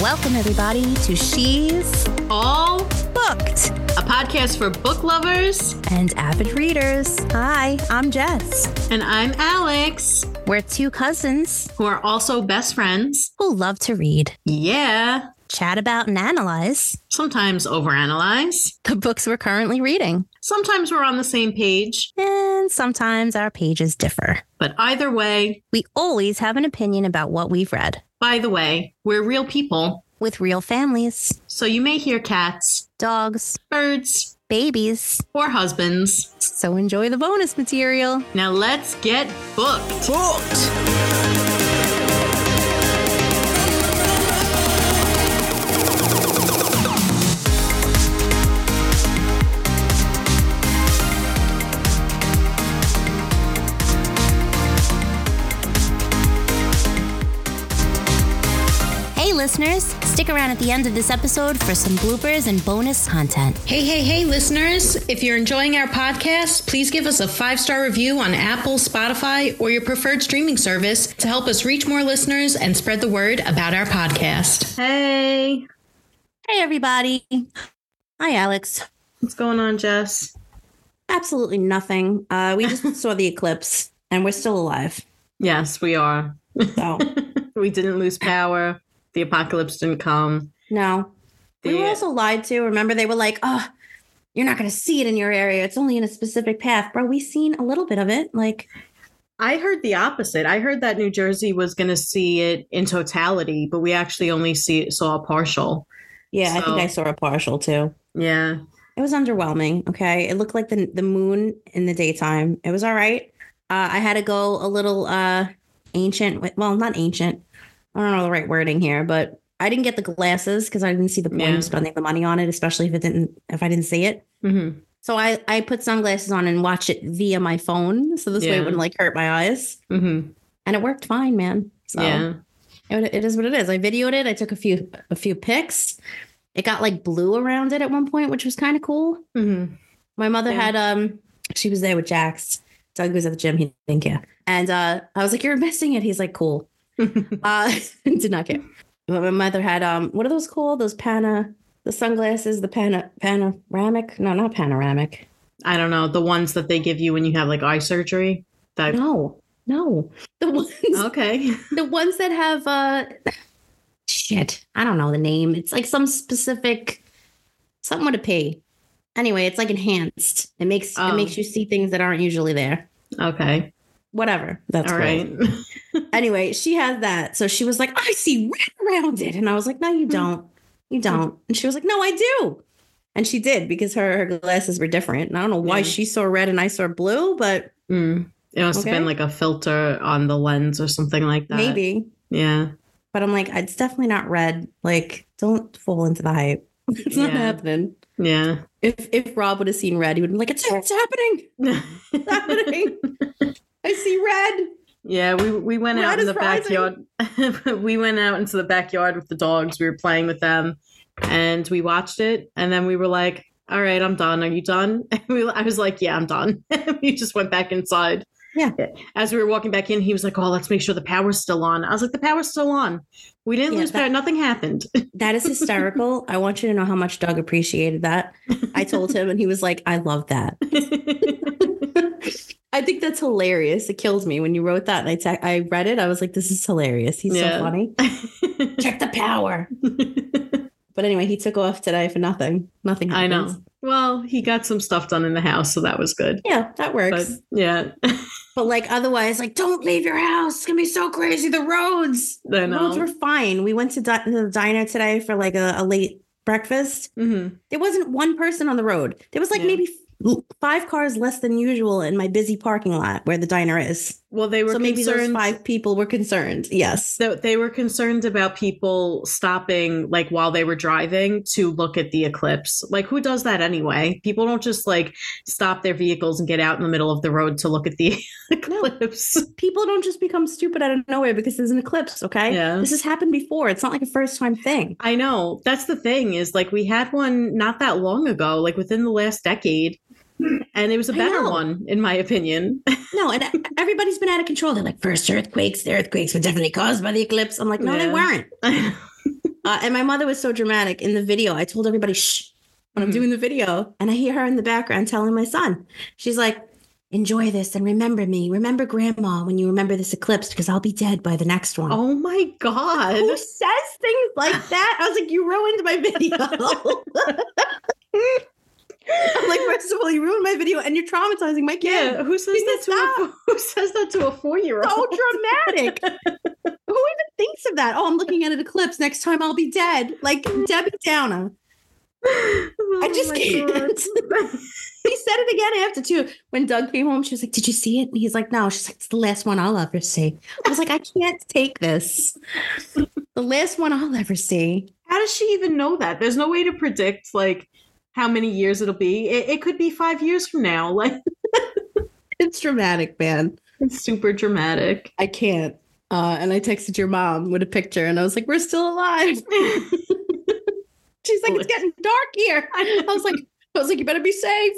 Welcome, everybody, to She's All Booked, a podcast for book lovers and avid readers. Hi, I'm Jess. And I'm Alex. We're two cousins Who are also best friends. who love to read, Yeah. chat about, and analyze Sometimes overanalyze. the books we're currently reading. Sometimes we're on the same page. And sometimes our pages differ. But either way, We always have an opinion about what we've read, by the way, we're real people. with real families, So you may hear cats, dogs, birds, babies. or husbands. So enjoy the bonus material. Now let's get booked. Hey, listeners, stick around at the end of this episode for some bloopers and bonus content. Hey, listeners. If you're enjoying our podcast, please give us a 5-star review on Apple, Spotify, or your preferred streaming service to help us reach more listeners and spread the word about our podcast. Hey. Hey, everybody. Hi, Alex. What's going on, Jess? Absolutely nothing. We just saw the eclipse and we're still alive. Yes, we are. So, We didn't lose power. The apocalypse didn't come. no. We were also lied to. Remember, they were like, oh, you're not going to see it in your area. It's only in a specific path. Bro, we seen a little bit of it. Like, I heard the opposite. I heard that New Jersey was going to see it in totality, but we actually only saw a partial. yeah, I think I saw a partial too. Yeah. It was underwhelming. Okay. It looked like the moon in the daytime. It was all right. I had to go a little ancient. Well, not ancient. I don't know the right wording here, but I didn't get the glasses because I didn't see the point of spending the money on it, especially if I didn't see it. Mm-hmm. So I put sunglasses on and watched it via my phone. So this way it wouldn't like hurt my eyes. Mm-hmm. And it worked fine, man. So Yeah. it is what it is. I videoed it. I took a few pics. It got like blue around it at one point, which was kind of cool. Mm-hmm. My mother had she was there with Jax. Doug was at the gym. He didn't care. And I was like, "You're missing it." He's like, "Cool." Did not care. But my mother had what are those called? Those the sunglasses, the panoramic? No, not panoramic. I don't know. The ones that they give you when you have like eye surgery. No. The ones Okay. the ones that have shit. I don't know the name. It's like some specific something with a P. Anyway, it's like enhanced. It makes you see things that aren't usually there. Okay. Whatever. That's all cool. right. Anyway, she has that. So she was like, I see red around it. And I was like, no, you don't. You don't. And she was like, no, I do. And she did because her glasses were different. And I don't know why she saw red and I saw blue, but It must have been like a filter on the lens or something like that. maybe. Yeah. But I'm like, it's definitely not red. Like, don't fall into the hype. It's not happening. Yeah. If Rob would have seen red, he would have been like, it's happening. It's happening. I see red. Yeah, we went out in the backyard. We went out into the backyard with the dogs. We were playing with them and we watched it. And then we were like, all right, I'm done. Are you done? I was like, yeah, I'm done. We just went back inside. Yeah. As we were walking back in, he was like, oh, let's make sure the power's still on. I was like, the power's still on. We didn't lose power. Nothing happened. That is hysterical. I want you to know how much Doug appreciated that. I told him and he was like, I love that. I think that's hilarious. It kills me when you wrote that. And I read it. I was like, this is hilarious. He's so funny. Check the power. But anyway, he took off today for nothing. Nothing happens. I know. Well, he got some stuff done in the house, so that was good. Yeah, that works. But, yeah. But like otherwise, like, don't leave your house. It's going to be so crazy. The roads. I know. The roads were fine. We went to the diner today for like a late breakfast. Mm-hmm. There wasn't one person on the road. There was like maybe 5 cars less than usual in my busy parking lot where the diner is. Well, they were maybe those 5 people were concerned. Yes. So they were concerned about people stopping like while they were driving to look at the eclipse. Like, who does that anyway? People don't just like stop their vehicles and get out in the middle of the road to look at the eclipse. No. People don't just become stupid out of nowhere because there's an eclipse, okay? Yeah. This has happened before. It's not like a first time thing. I know. That's the thing is like we had one not that long ago, like within the last decade. And it was a better one, in my opinion. No, and everybody's been out of control. They're like, first earthquakes, the earthquakes were definitely caused by the eclipse. I'm like, no, they weren't. And my mother was so dramatic in the video. I told everybody, shh, when I'm doing the video. And I hear her in the background telling my son, she's like, enjoy this and remember me. Remember grandma when you remember this eclipse because I'll be dead by the next one. Oh my God. Who says things like that? I was like, you ruined my video. I'm like, first of all, you ruined my video and you're traumatizing my kid. Yeah, who says that to a 4-year-old? So dramatic. Who even thinks of that? Oh, I'm looking at an eclipse. Next time I'll be dead. Like Debbie Downer. I just can't. He said it again after too. When Doug came home, she was like, "Did you see it?" And he's like, "No." She's like, "It's the last one I'll ever see." I was like, "I can't take this. The last one I'll ever see." How does she even know that? There's no way to predict like how many years it'll be. It could be 5 years from now. Like, it's dramatic, man. It's super dramatic. I can't. And I texted your mom with a picture, and I was like, "We're still alive." She's like, "It's getting dark here." I was like, "You better be safe."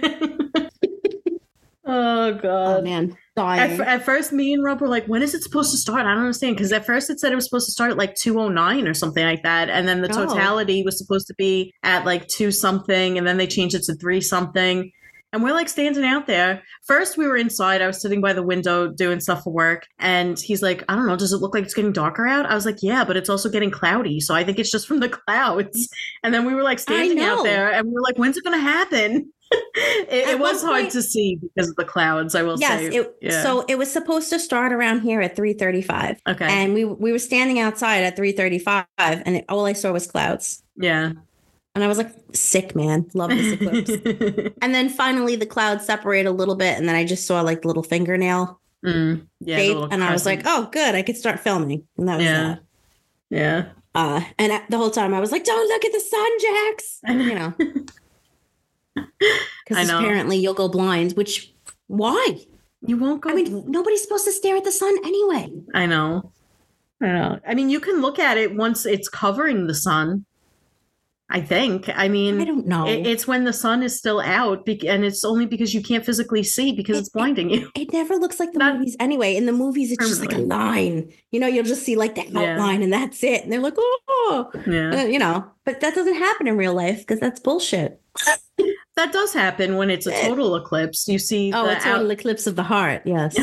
Oh God. Oh man, dying. At first, me and Rob were like, "When is it supposed to start?" I don't understand, because at first it said it was supposed to start at like 2:09 or something like that, and then the totality was supposed to be at like 2 something, and then they changed it to 3 something. And we're like standing out there. First, we were inside. I was sitting by the window doing stuff for work. And he's like, "I don't know. Does it look like it's getting darker out?" I was like, "Yeah, but it's also getting cloudy. So I think it's just from the clouds." And then we were like standing out there and we were like, "When's it going to happen?" It was hard to see because of the clouds, I will say. So it was supposed to start around here at 3:35. Okay. And we were standing outside at 3:35 and all I saw was clouds. Yeah. And I was like, sick, man. Love this eclipse. And then finally the clouds separate a little bit. And then I just saw like little fingernail shape. And I was like, oh, good. I could start filming. And that was that. Yeah. And the whole time I was like, don't look at the sun, Jax. You know. Because apparently you'll go blind, which, why? You won't go. I mean, nobody's supposed to stare at the sun anyway. I know. I mean, you can look at it once it's covering the sun. I think. I mean, I don't know. It's when the sun is still out, and it's only because you can't physically see because it's blinding you. It never looks like the movies anyway. In the movies, it's just like a line. You know, you'll just see like the outline and that's it. And they're like, oh, you know, but that doesn't happen in real life because that's bullshit. That does happen when it's a total eclipse. You see a total eclipse of the heart. Yes.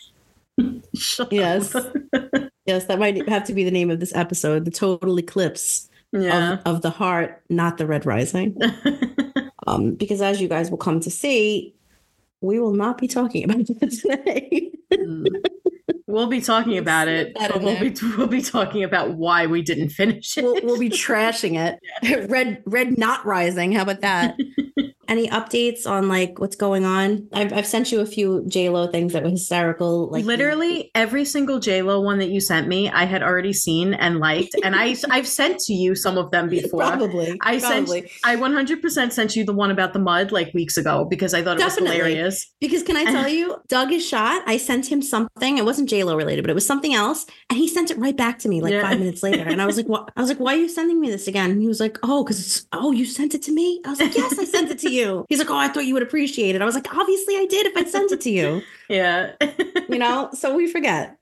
Yes. Yes, that might have to be the name of this episode, the total eclipse. Of the heart, not the red rising. Because as you guys will come to see, we will not be talking about it today. We'll be talking about it, but we'll be talking about why we didn't finish it. We'll be trashing it. Red not rising. How about that? Any updates on like what's going on? I've sent you a few JLo things that were hysterical. Like literally every single JLo one that you sent me, I had already seen and liked, and I've sent to you some of them before. Probably. I 100% sent you the one about the mud like weeks ago because I thought it was hilarious. Because can I tell you, Doug is shot. I sent him something. It wasn't JLo related, but it was something else, and he sent it right back to me like 5 minutes later. And I was like, "What?" I was like, "Why are you sending me this again?" And he was like, "Oh, you sent it to me." I was like, "Yes, I sent it to you." He's like, "Oh, I thought you would appreciate it." I was like, "Obviously I did if I sent it to you." Yeah. You know, so we forget.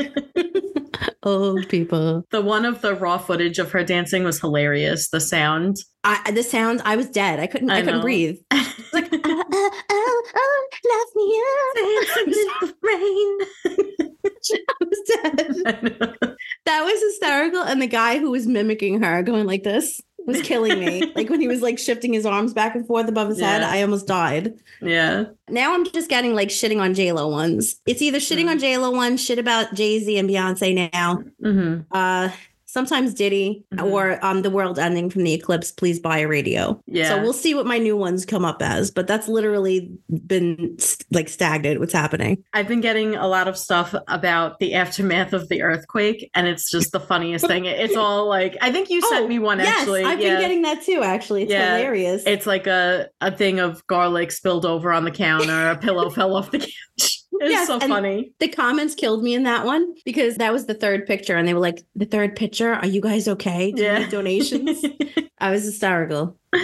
Old people. The one of the raw footage of her dancing was hilarious. The sound. I was dead. I couldn't breathe. Like, love me up. Dancing in the rain. I was dead. That was hysterical. And the guy who was mimicking her going like this was killing me. Like when he was like shifting his arms back and forth above his head, I almost died. Yeah. Now I'm just getting like shitting on JLo ones. It's either shitting on JLo ones, shit about Jay-Z and Beyonce now. Mm-hmm. Sometimes Diddy or the world ending from the eclipse, please buy a radio. Yeah. So we'll see what my new ones come up as, but that's literally been like stagnant what's happening. I've been getting a lot of stuff about the aftermath of the earthquake, and it's just the funniest thing. It's all like, I think you sent me one actually. I've been getting that too, actually. It's hilarious. It's like a thing of garlic spilled over on the counter, a pillow fell off the couch. It's so funny. The comments killed me in that one because that was the third picture. And they were like, the third picture, are you guys okay? Do you need donations? I was hysterical.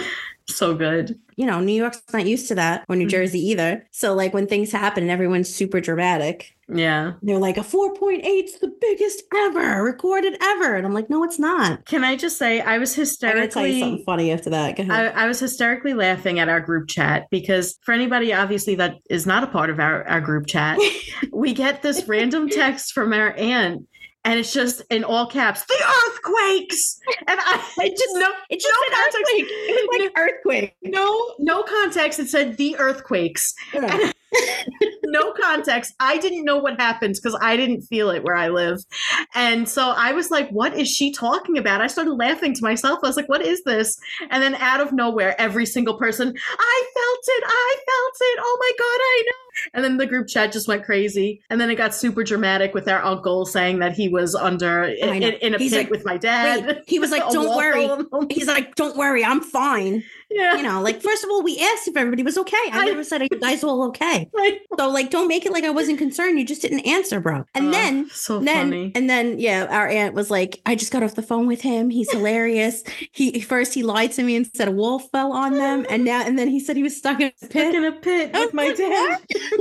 So good. You know, New York's not used to that, or New Jersey either. So like when things happen and everyone's super dramatic. Yeah. They're like, a 4.8 is the biggest ever recorded ever. And I'm like, no, it's not. Can I just say, I was hysterically... I'm going to tell you something funny after that. Go ahead. I was hysterically laughing at our group chat because for anybody, obviously, that is not a part of our group chat, we get this random text from our aunt. And it's just in all caps, the earthquakes. And it just no context. It was like earthquake. No context. It said the earthquakes. Yeah. No context. I didn't know what happened because I didn't feel it where I live. And so I was like, what is she talking about? I started laughing to myself. I was like, what is this? And then out of nowhere, every single person, I felt it. Oh my God, I know. And then the group chat just went crazy. And then it got super dramatic with our uncle saying that he was under in a pit like, with my dad. Wait, he was like, don't worry. He's like, don't worry, I'm fine. Yeah. You know, like, first of all, we asked if everybody was okay. I never said, are you guys all okay? So, like, don't make it like I wasn't concerned. You just didn't answer, bro. And funny. And then, yeah, our aunt was like, I just got off the phone with him. He's hilarious. He lied to me and said a wall fell on them. And then he said he was stuck in a pit. With my dad.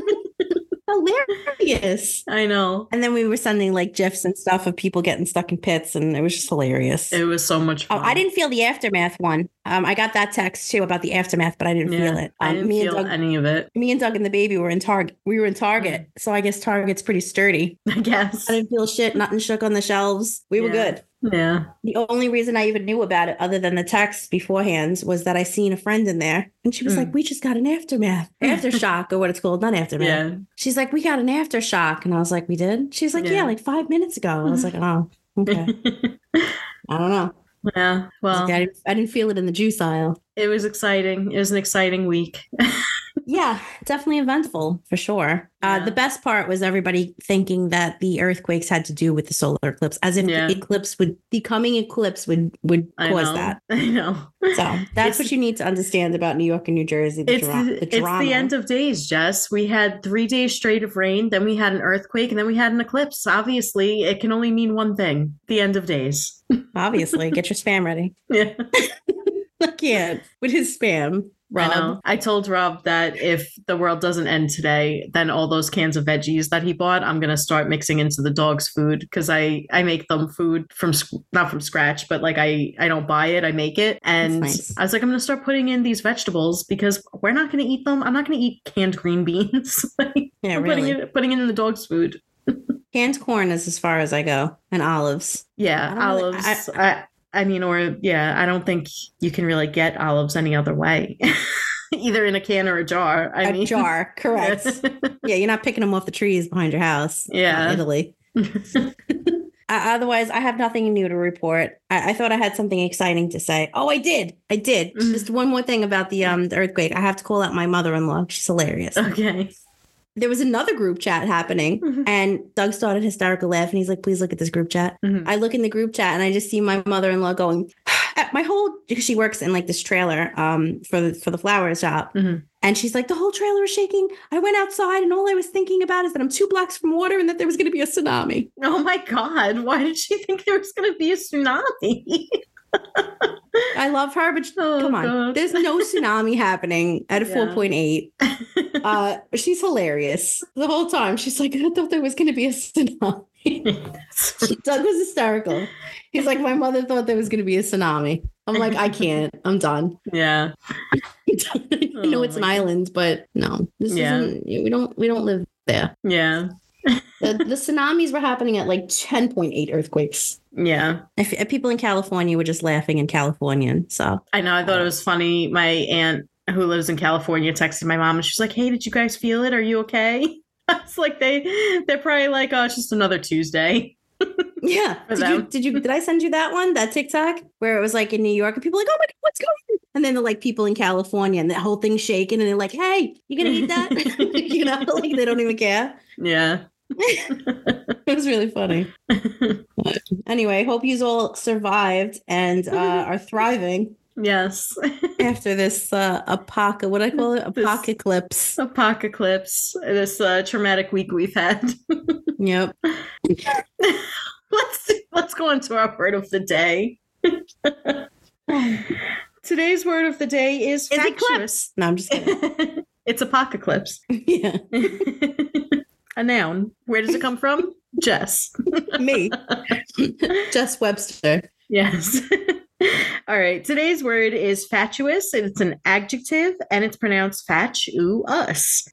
Hilarious. I know. And then we were sending like GIFs and stuff of people getting stuck in pits, and it was just hilarious. It was so much fun. I didn't feel the aftermath one. I got that text too about the aftermath, but I didn't feel it. I didn't feel any of it. Me and Doug and the baby were in Target. We were in Target, so I guess Target's pretty sturdy. I guess. I didn't feel shit. Nothing shook on the shelves. We were good. Yeah. The only reason I even knew about it, other than the text beforehand, was that I seen a friend in there, and she was like, "We just got an aftershock, or what it's called, not aftermath." Yeah. She's like, "We got an aftershock," and I was like, "We did?" She's like, "Yeah, like 5 minutes ago." I was like, "Oh, okay." I don't know. Yeah. Well, I didn't feel it in the juice aisle. It was exciting. It was an exciting week. Yeah, definitely eventful for sure. Yeah. The best part was everybody thinking that the earthquakes had to do with the solar eclipse, as if the coming eclipse would cause that. I know. So that's what you need to understand about New York and New Jersey. The drama. It's the end of days, Jess. We had 3 days straight of rain, then we had an earthquake, and then we had an eclipse. Obviously, it can only mean one thing: the end of days. Obviously, get your spam ready. Yeah. I can't with his spam. Rob. I know. I told Rob that if the world doesn't end today, then all those cans of veggies that he bought, I'm going to start mixing into the dog's food, because I make them food not from scratch, but like I don't buy it, I make it. And nice. I was like, I'm going to start putting in these vegetables because we're not going to eat them. I'm not going to eat canned green beans. Yeah, really. Putting it in the dog's food. Canned corn is as far as I go, and olives. Yeah, olives. I don't think you can really get olives any other way. Either in a can or a jar. A jar, correct. Yeah, you're not picking them off the trees behind your house. Yeah. In Italy. Otherwise, I have nothing new to report. I thought I had something exciting to say. Oh, I did. Mm-hmm. Just one more thing about the earthquake. I have to call out my mother-in-law. She's hilarious. Okay. There was another group chat happening, and Doug started hysterical laughing. He's like, please look at this group chat. Mm-hmm. I look in the group chat and I just see my mother-in-law going, because she works in like this trailer for the flower shop. Mm-hmm. And she's like, the whole trailer is shaking. I went outside and all I was thinking about is that I'm 2 blocks from water and that there was going to be a tsunami. Oh my God. Why did she think there was going to be a tsunami? I love her, but come on. God. There's no tsunami happening at a 4.8. She's hilarious. The whole time, she's like, I thought there was going to be a tsunami. Doug was hysterical. He's like, my mother thought there was going to be a tsunami. I'm like, I can't. I'm done. Yeah. I know it's an island, but no. This isn't. We don't live there. Yeah. The tsunamis were happening at like 10.8 earthquakes. Yeah. If people in California were just laughing in Californian. So I know. I thought it was funny. My aunt who lives in California texted my mom and she's like, hey, did you guys feel it? Are you okay? It's like they're probably like, oh, it's just another Tuesday. Yeah. Did I send you that one, that TikTok where it was like in New York and people are like, oh my God, what's going on? And then they're like people in California and the whole thing's shaking and they're like, hey, you gonna eat that? You know, like they don't even care. Yeah. It was really funny. Anyway, hope you all survived and are thriving. Yes. After this apocalypse. Apocalypse. This traumatic week we've had. Yep. Let's go on to our word of the day. Today's word of the day is eclipse. No, I'm just kidding. It's apocalypse. Yeah. A noun. Where does it come from? Jess. Me. Jess Webster. Yes. All right. Today's word is fatuous. It's an adjective and it's pronounced fatuous.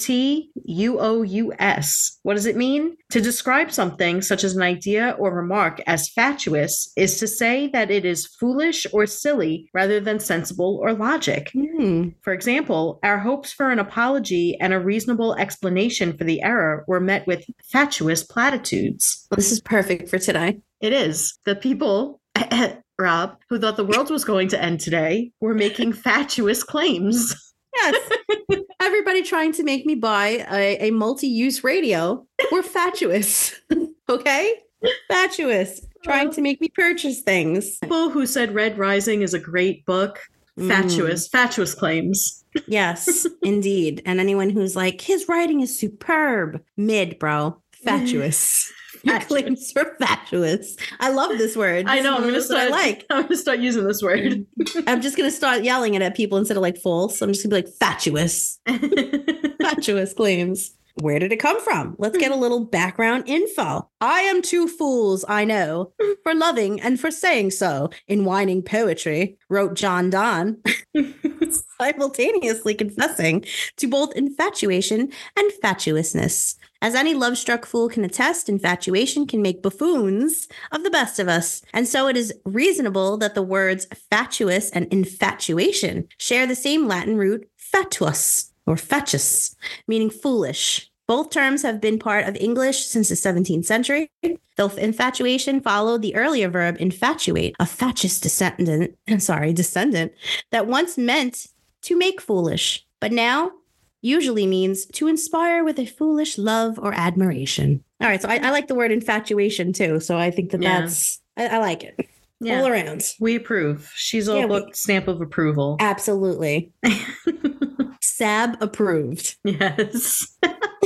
Fatuous. What does it mean? To describe something such as an idea or remark as fatuous is to say that it is foolish or silly rather than sensible or logic. For example, our hopes for an apology and a reasonable explanation for the error were met with fatuous platitudes. This is perfect for today. It is. The people, Rob, who thought the world was going to end today, were making fatuous claims. Yes. Everybody trying to make me buy a multi-use radio were fatuous. Okay? Fatuous. Trying to make me purchase things. People who said Red Rising is a great book, fatuous claims. Yes, indeed. And anyone who's like, his writing is superb. Mid, bro. Fatuous. Your claims are fatuous. I love this word. I know. I'm going to start. I'm going to start using this word. I'm just going to start yelling it at people instead of like false. I'm just going to be like fatuous. Fatuous claims. Where did it come from? Let's get a little background info. I am two fools, I know, for loving and for saying so in whining poetry, wrote John Donne, simultaneously confessing to both infatuation and fatuousness. As any love-struck fool can attest, infatuation can make buffoons of the best of us. And so it is reasonable that the words fatuous and infatuation share the same Latin root fatuus, or fatus, meaning foolish. Both terms have been part of English since the 17th century, though infatuation followed the earlier verb infatuate, a fatuous descendant that once meant to make foolish, but now usually means to inspire with a foolish love or admiration. All right, so I like the word infatuation too, so I think that's, I like it. Yeah. All around. We approve. She's all book stamp of approval. Absolutely. Sab approved. Yes.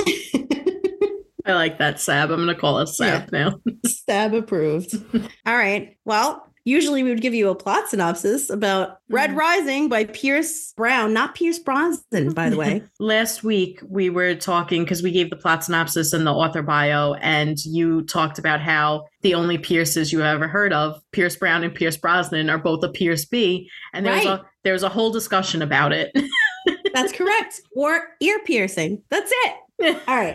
I like that, Sab. I'm going to call us Sab now. Sab approved. All right. Well, usually we would give you a plot synopsis about Red Rising by Pierce Brown, not Pierce Brosnan, by the way. Last week we were talking because we gave the plot synopsis and the author bio, and you talked about how the only Pierces you ever heard of, Pierce Brown and Pierce Brosnan, are both a Pierce B, and there was a whole discussion about it. That's correct. Or ear piercing. That's it. All right.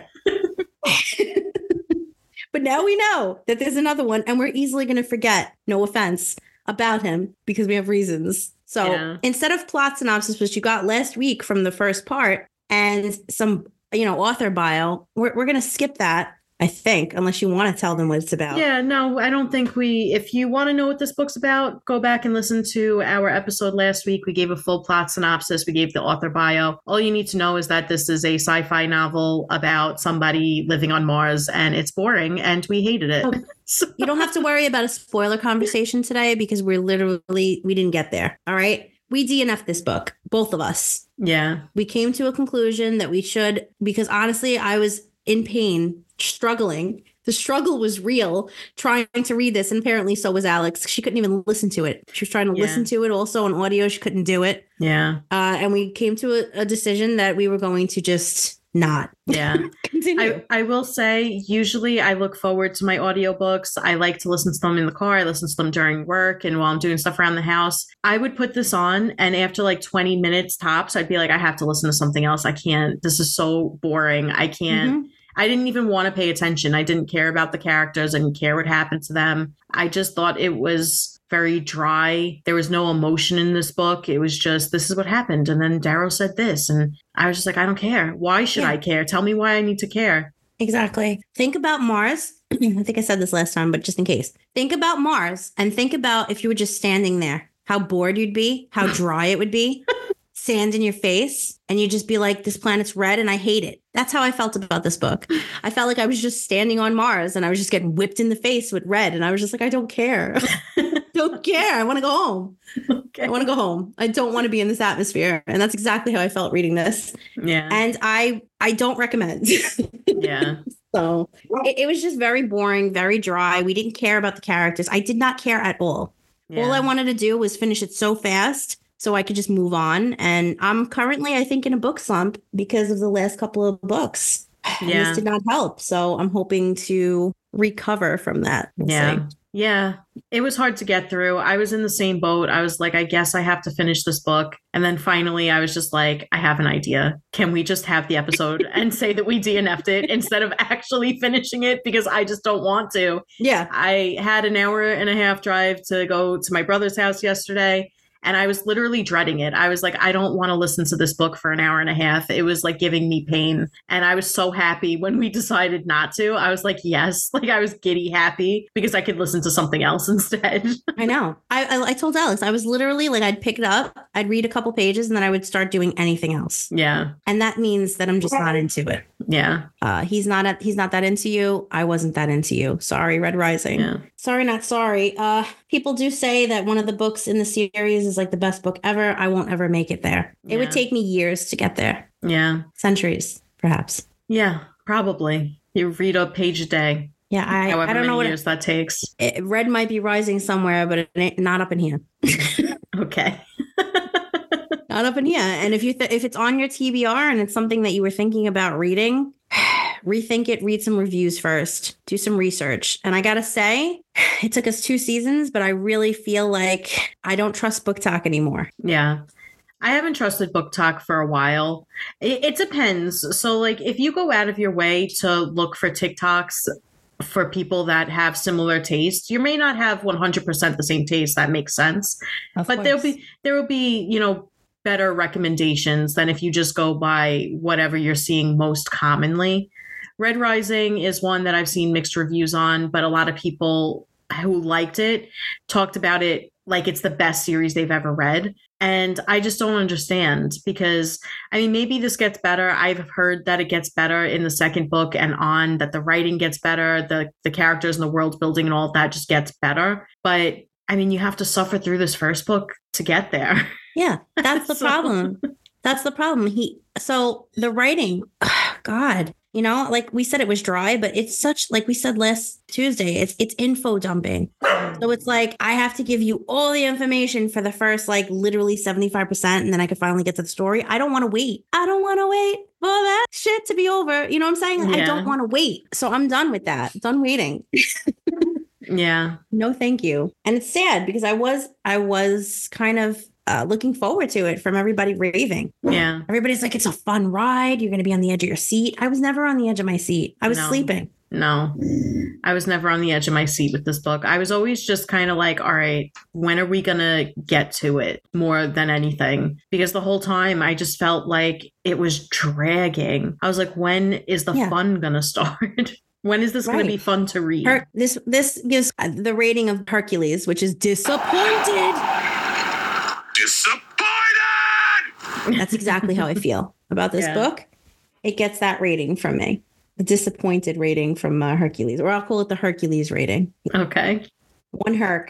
But now we know that there's another one, and we're easily going to forget, no offense, about him because we have reasons. So instead of plot synopsis, which you got last week from the first part, and some, author bio, we're going to skip that, I think, unless you want to tell them what it's about. Yeah, no, I don't think if you want to know what this book's about, go back and listen to our episode last week. We gave a full plot synopsis. We gave the author bio. All you need to know is that this is a sci-fi novel about somebody living on Mars, and it's boring, and we hated it. Okay. You don't have to worry about a spoiler conversation today because we didn't get there. All right. We DNF'd this book, both of us. Yeah. We came to a conclusion that we should, because honestly, I was in pain, struggling. The struggle was real trying to read this. And apparently so was Alex. She couldn't even listen to it. She was trying to listen to it also on audio. She couldn't do it. Yeah. And we came to a decision that we were going to just not. Yeah. Continue. I will say, usually I look forward to my audiobooks. I like to listen to them in the car. I listen to them during work and while I'm doing stuff around the house. I would put this on, and after like 20 minutes tops, I'd be like, I have to listen to something else. I can't. This is so boring. I can't. Mm-hmm. I didn't even want to pay attention. I didn't care about the characters. I didn't care what happened to them. I just thought it was very dry. There was no emotion in this book. It was just, this is what happened. And then Darrow said this. And I was just like, I don't care. Why should I care? Tell me why I need to care. Exactly. Think about Mars. I think I said this last time, but just in case. Think about Mars and think about if you were just standing there, how bored you'd be, how dry it would be. Sand in your face, and you just be like, this planet's red and I hate it. That's how I felt about this book. I felt like I was just standing on Mars and I was just getting whipped in the face with red. And I was just like, I don't care. Don't care. I want to go home. Okay. I want to go home. I don't want to be in this atmosphere. And that's exactly how I felt reading this. Yeah. And I don't recommend. Yeah. So it was just very boring, very dry. We didn't care about the characters. I did not care at all. All I wanted to do was finish it so fast so I could just move on. And I'm currently, I think, in a book slump because of the last couple of books. And this did not help. So I'm hoping to recover from that. We'll see. Yeah, it was hard to get through. I was in the same boat. I was like, I guess I have to finish this book. And then finally, I was just like, I have an idea. Can we just have the episode and say that we DNF'd it instead of actually finishing it? Because I just don't want to. Yeah. I had an hour and a half drive to go to my brother's house yesterday. And I was literally dreading it. I was like, I don't want to listen to this book for an hour and a half. It was like giving me pain. And I was so happy when we decided not to. I was like, yes, like I was giddy happy because I could listen to something else instead. I know. I told Alex, I was literally like, I'd pick it up, I'd read a couple pages, and then I would start doing anything else. Yeah. And that means that I'm just not into it. Yeah. He's not that into you. I wasn't that into you. Sorry, Red Rising. Yeah. Sorry, not sorry. People do say that one of the books in the series is like the best book ever. I won't ever make it there. It would take me years to get there. Yeah. Centuries, perhaps. Yeah, probably. You read a page a day. Yeah, I don't know what years that takes. Red might be rising somewhere, but it ain't, not up in here. Okay. Not up in here. And if it's on your TBR and it's something that you were thinking about reading, rethink it, read some reviews first, do some research. And I gotta say, it took us 2 seasons, but I really feel like I don't trust BookTok anymore. Yeah. I haven't trusted BookTok for a while. It depends. So like if you go out of your way to look for TikToks for people that have similar tastes, you may not have 100% the same taste. That makes sense. But there will be, you know, better recommendations than if you just go by whatever you're seeing most commonly. Red Rising is one that I've seen mixed reviews on, but a lot of people who liked it talked about it like it's the best series they've ever read. And I just don't understand because, I mean, maybe this gets better. I've heard that it gets better in the second book and on, that the writing gets better, the characters and the world building and all of that just gets better. But I mean, you have to suffer through this first book to get there. Yeah, that's the problem. That's the problem. So the writing, God, you know, like we said, it was dry, but it's such, like we said last Tuesday, it's info dumping. So it's like, I have to give you all the information for the first, like literally 75%. And then I could finally get to the story. I don't want to wait. I don't want to wait for that shit to be over. You know what I'm saying? Yeah. I don't want to wait. So I'm done with that. Done waiting. Yeah. No, thank you. And it's sad because I was kind of looking forward to it from everybody raving. Yeah. Everybody's like, it's a fun ride. You're going to be on the edge of your seat. I was never on the edge of my seat. I was sleeping. No, I was never on the edge of my seat with this book. I was always just kind of like, all right, when are we going to get to it more than anything? Because the whole time I just felt like it was dragging. I was like, when is the fun going to start? When is this going to be fun to read? This gives the rating of Hercules, which is disappointed. Disappointed! That's exactly how I feel about this book. It gets that rating from me. The disappointed rating from Hercules, or I'll call it the Hercules rating. Okay. One Herc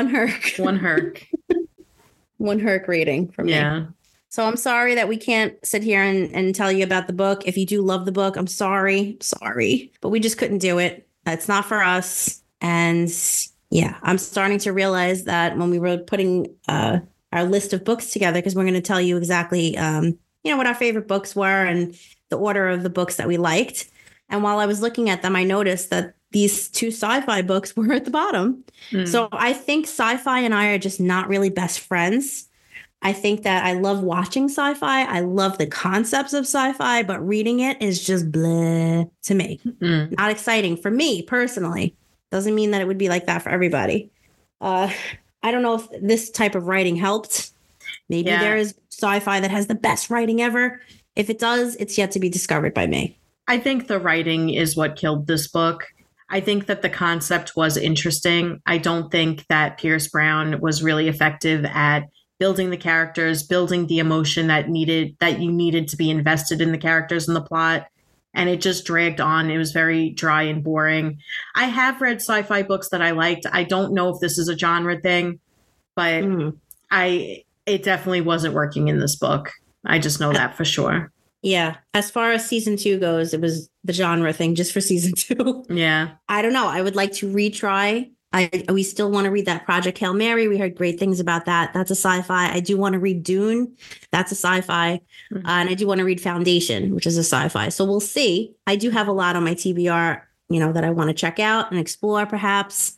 rating from me. Yeah. So I'm sorry that we can't sit here and tell you about the book. If you do love the book, I'm sorry, but we just couldn't do it. It's not for us. And yeah, I'm starting to realize that when we were putting our list of books together, because we're going to tell you exactly, what our favorite books were and the order of the books that we liked. And while I was looking at them, I noticed that these 2 sci-fi books were at the bottom. So I think sci-fi and I are just not really best friends. I think that I love watching sci-fi. I love the concepts of sci-fi, but reading it is just bleh to me. Not exciting for me personally. Doesn't mean that it would be like that for everybody. I don't know if this type of writing helped. Maybe there is sci-fi that has the best writing ever. If it does, it's yet to be discovered by me. I think the writing is what killed this book. I think that the concept was interesting. I don't think that Pierce Brown was really effective at building the characters, building the emotion that you needed to be invested in the characters and the plot. And it just dragged on. It was very dry and boring. I have read sci-fi books that I liked. I don't know if this is a genre thing, but it definitely wasn't working in this book. I just know that for sure. Yeah. As far as season 2 goes, it was the genre thing just for season 2. Yeah. I don't know. I would like to retry We still want to read that Project Hail Mary. We heard great things about that. That's a sci-fi. I do want to read Dune. That's a sci-fi. And I do want to read Foundation, which is a sci-fi. So we'll see. I do have a lot on my TBR, that I want to check out and explore perhaps.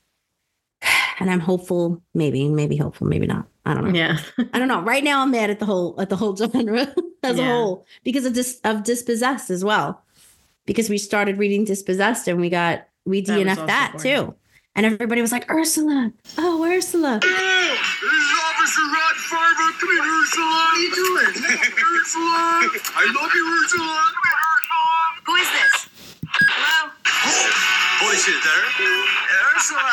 And I'm hopeful, maybe hopeful, maybe not. I don't know. Yeah. I don't know. Right now I'm mad at the whole genre as a whole because of Dispossessed as well. Because we started reading Dispossessed and we DNF'd that too. And everybody was like, Ursula. Oh, Ursula. This is Officer Rod Farber. Come here, Ursula. What are you doing? Ursula. I love you, Ursula. Who is this? Hello? Holy shit, there.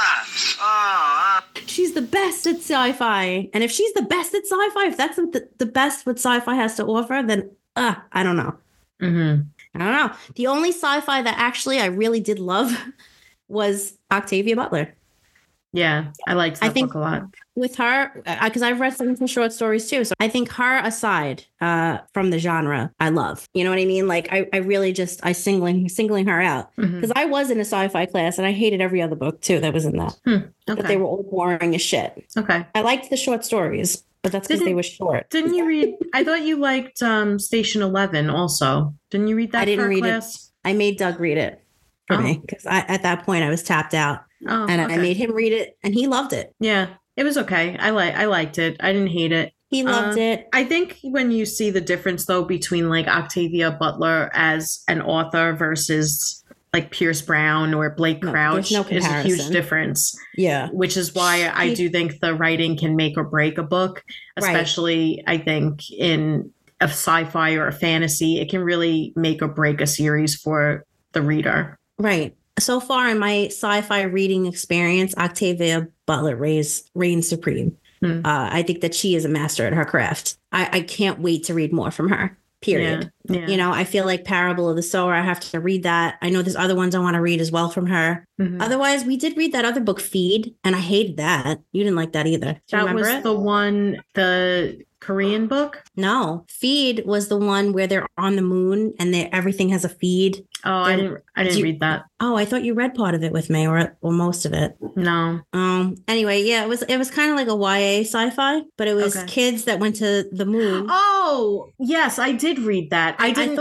Ursula. She's the best at sci-fi. And if she's the best at sci-fi, if that's the best what sci-fi has to offer, then I don't know. Mm-hmm. I don't know. The only sci-fi that actually I really did love was Octavia Butler. Yeah, I liked that book a lot. With her, because I've read some of her short stories too. So I think her aside from the genre, I love. You know what I mean? Like I really just singling her out because I was in a sci-fi class and I hated every other book too that was in that. Okay. But they were all boring as shit. Okay. I liked the short stories, but that's because they were short. Didn't you read? I thought you liked Station 11 also. Didn't you read that? I didn't read class? it. I made Doug read it for me because at that point I was tapped out. Oh, and I made him read it and he loved it. Yeah, it was okay. I liked it. I didn't hate it. He loved it. I think when you see the difference though between like Octavia Butler as an author versus like Pierce Brown or Blake Crouch is a huge difference. Yeah. Which is why I do think the writing can make or break a book, especially I think in a sci-fi or a fantasy. It can really make or break a series for the reader. Right. So far in my sci-fi reading experience, Octavia Butler reigns supreme. I think that she is a master at her craft. I can't wait to read more from her, period. Yeah. I feel like Parable of the Sower, I have to read that. I know there's other ones I want to read as well from her. Otherwise, we did read that other book, Feed, and I hated that. You didn't like that either. That was the one, the Korean book? No, Feed was the one where they're on the moon and everything has a feed. Oh, I didn't read that. Oh, I thought you read part of it with me or most of it. No. Anyway, yeah, it was kind of like a YA sci-fi, but it was kids that went to the moon. Oh, yes, I did read that. I didn't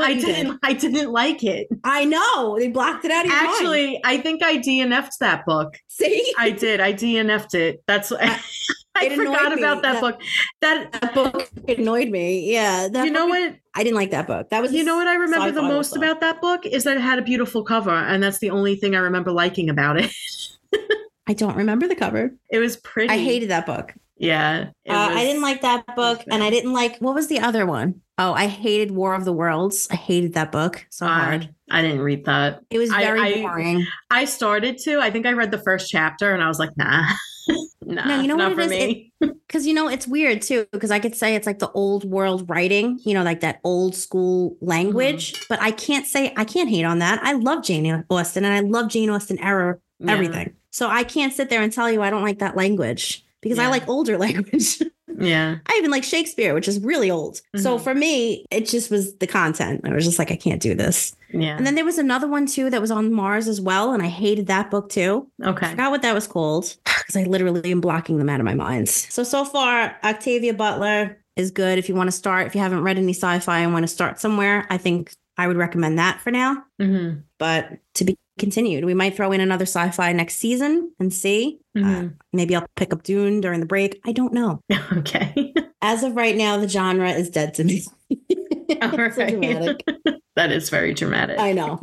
like it. I know. They blocked it out of your mind. Actually, I think I DNF'd that book. See? I did. I DNF'd it. That's I forgot about that book. That book annoyed me. Yeah. You know what? I didn't like that book. That was You know what I remember the most about that book is that it had a beautiful cover, and that's the only thing I remember liking about it. I don't remember the cover. It was pretty. I hated that book. Yeah. I didn't like that book, and I didn't like, what was the other one? Oh, I hated War of the Worlds. I hated that book so hard. I didn't read that. It was very boring. I started to. I think I read the first chapter, and I was like, nah. No, you know what it is? Because, it's weird, too, because I could say it's like the old world writing, like that old school language. But I can't hate on that. I love Jane Austen, and I love Jane Austen era, everything. So I can't sit there and tell you I don't like that language because I like older language. Yeah. I even like Shakespeare, which is really old. So for me, it just was the content. I was just like, I can't do this. Yeah. And then there was another one too that was on Mars as well. And I hated that book too. Okay. I forgot what that was called because I literally am blocking them out of my mind. So far, Octavia Butler is good if you want to start. If you haven't read any sci-fi and want to start somewhere, I think I would recommend that for now. But to be continued, we might throw in another sci-fi next season and see. Maybe I'll pick up Dune during the break. I don't know. Okay. As of right now, the genre is dead to me. Right. So dramatic. That is very dramatic. I know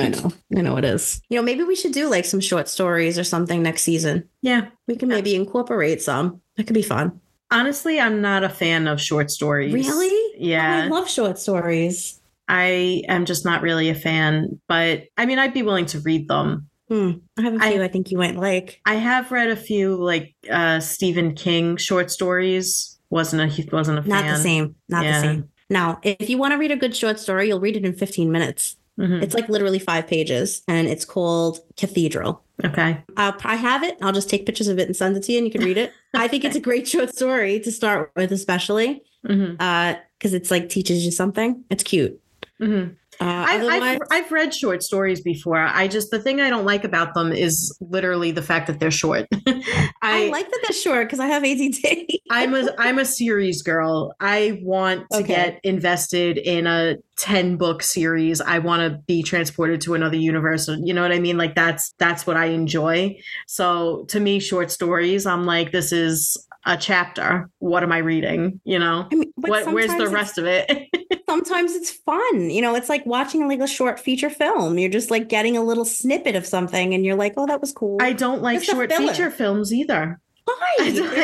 it is. Maybe we should do like some short stories or something next season. Yeah. We can maybe incorporate some. That could be fun. Honestly, I'm not a fan of short stories. Really? Yeah. Oh, I love short stories. I am just not really a fan, but I mean, I'd be willing to read them. I have a few I think you might like. I have read a few like Stephen King short stories. Wasn't a fan. Not the same. Not the same. Now, if you want to read a good short story, you'll read it in 15 minutes. It's like literally 5 pages, and it's called Cathedral. Okay. I have it. I'll just take pictures of it and send it to you, and you can read it. I think it's a great short story to start with, especially because it's like teaches you something. It's cute. I've read short stories before. The thing I don't like about them is literally the fact that they're short. I like that they're short because I have ADD. I'm a series girl. I want to get invested in a 10-book series. I want to be transported to another universe. You know what I mean? Like that's what I enjoy. So to me, short stories, I'm like, this is a chapter. What am I reading? You know, I mean, where's the rest of it? Sometimes it's fun. You know, it's like watching like a short feature film. You're just like getting a little snippet of something and you're like, oh, that was cool. I don't like short feature films either. Why?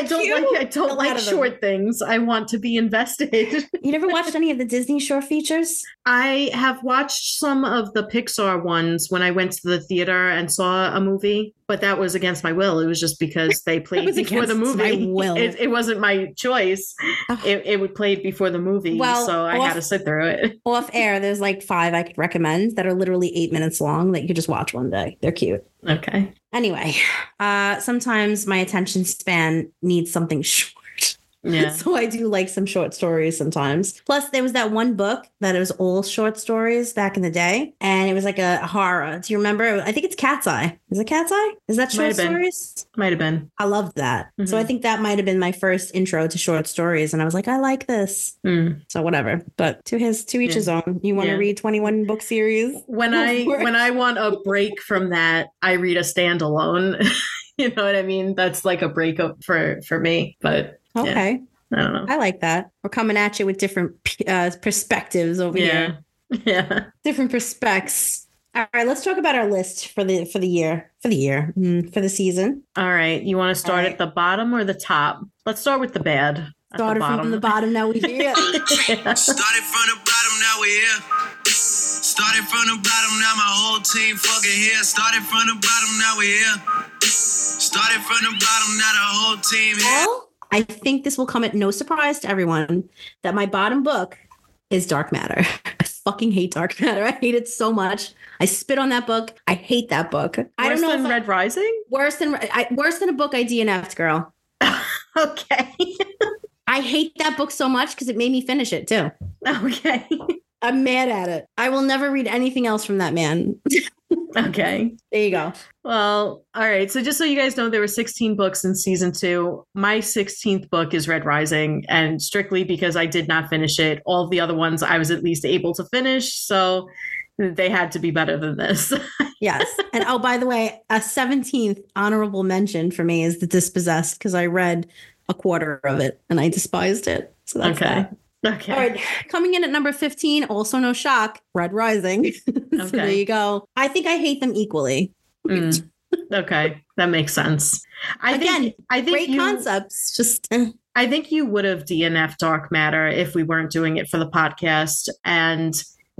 I don't like short things. I want to be invested. You never watched any of the Disney short features? I have watched some of the Pixar ones when I went to the theater and saw a movie, but that was against my will. It was just because they played before the movie. My will. It wasn't my choice. It would play before the movie, so I had to sit through it. Off air, there's like 5 I could recommend that are literally 8 minutes long that you could just watch one day. They're cute. Okay. Anyway, sometimes my attention span needs something short. Yeah. So I do like some short stories sometimes. Plus, there was that one book that it was all short stories back in the day. And it was like a horror. Do you remember? I think it's Cat's Eye. Is it Cat's Eye? Is that short stories? Might have been. I loved that. Mm-hmm. So I think that might have been my first intro to short stories. And I was like, I like this. So whatever. But to each his own. You want to read 21 book series? When I want a break from that, I read a standalone. You know what I mean? That's like a breakup for me. But okay. Yeah, I don't know. I like that. We're coming at you with different perspectives over here. Yeah. Different perspectives. All right, let's talk about our list for the for the season. All right. You want to start at the bottom or the top? Let's start with the bad. Started from the bottom, now we're here. Started from the bottom, now we're here. Started from the bottom, now my whole team fucking here. Started from the bottom, now we're here. Started from the bottom, now the whole team here. Well, I think this will come at no surprise to everyone that my bottom book is Dark Matter. I fucking hate Dark Matter. I hate it so much. I spit on that book. I hate that book. I don't know. Worse than Red Rising? Worse than a book I DNF'd, girl. Okay. I hate that book so much because it made me finish it too. Okay. I'm mad at it. I will never read anything else from that man. Okay. There you go. Well, all right. So just so you guys know, there were 16 books in season 2. My 16th book is Red Rising, and strictly because I did not finish it. All of the other ones I was at least able to finish, so they had to be better than this. Yes. And oh, by the way, a 17th honorable mention for me is The Dispossessed, because I read a quarter of it and I despised it. So that's that. Okay. All right. Coming in at number 15, also no shock, Red Rising. So there you go. I think I hate them equally. Okay. That makes sense. I think great concepts. Just I think you would have DNF Dark Matter if we weren't doing it for the podcast. And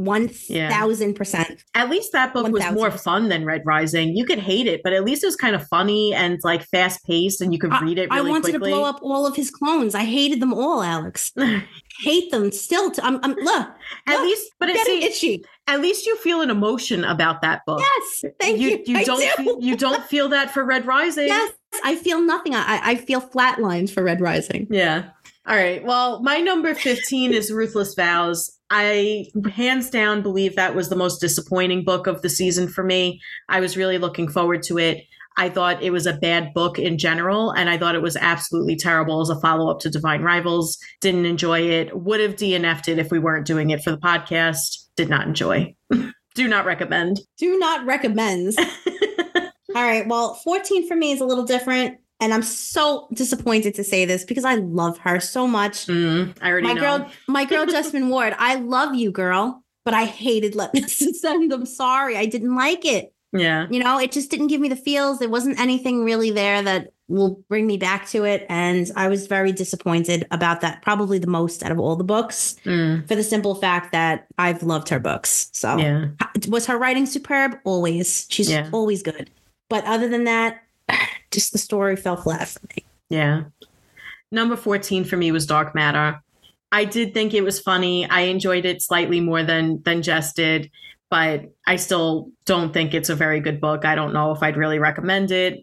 1,000%. At least that book 1,000%. Was more fun than Red Rising. You could hate it, but at least it was kind of funny and like fast paced, and you could read it really quickly. I wanted to blow up all of his clones. I hated them all, Alex. Hate them still. Look. At least, but it's itchy. At least you feel an emotion about that book. Yes, thank you. You don't feel that for Red Rising. Yes, I feel nothing. I feel flat lines for Red Rising. Yeah. All right. Well, my number 15 is Ruthless Vows. I hands down believe that was the most disappointing book of the season for me. I was really looking forward to it. I thought it was a bad book in general, and I thought it was absolutely terrible as a follow-up to Divine Rivals. Didn't enjoy it. Would have DNF'd it if we weren't doing it for the podcast. Did not enjoy. Do not recommend. Do not recommend. All right. Well, 14 for me is a little different. And I'm so disappointed to say this because I love her so much. I already know. My girl, Jessamine Ward, I love you, girl. But I hated Let Me Descend. I'm sorry. I didn't like it. Yeah. You know, it just didn't give me the feels. There wasn't anything really there that will bring me back to it. And I was very disappointed about that. Probably the most out of all the books for the simple fact that I've loved her books. So was her writing superb? Always. She's always good. But other than that, just the story fell flat for me. Yeah. Number 14 for me was Dark Matter. I did think it was funny. I enjoyed it slightly more than Jess did, but I still don't think it's a very good book. I don't know if I'd really recommend it.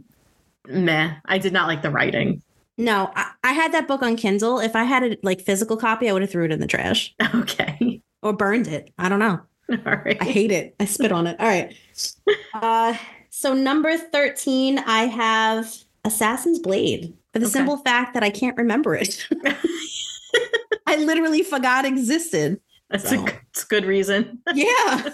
I did not like the writing. No, I had that book on Kindle. If I had a physical copy, I would have threw it in the trash. Okay. Or burned it. I don't know. All right. I hate it. I spit on it. All right. So number 13, I have Assassin's Blade for the simple fact that I can't remember it. I literally forgot it existed. That's a good reason. Yeah.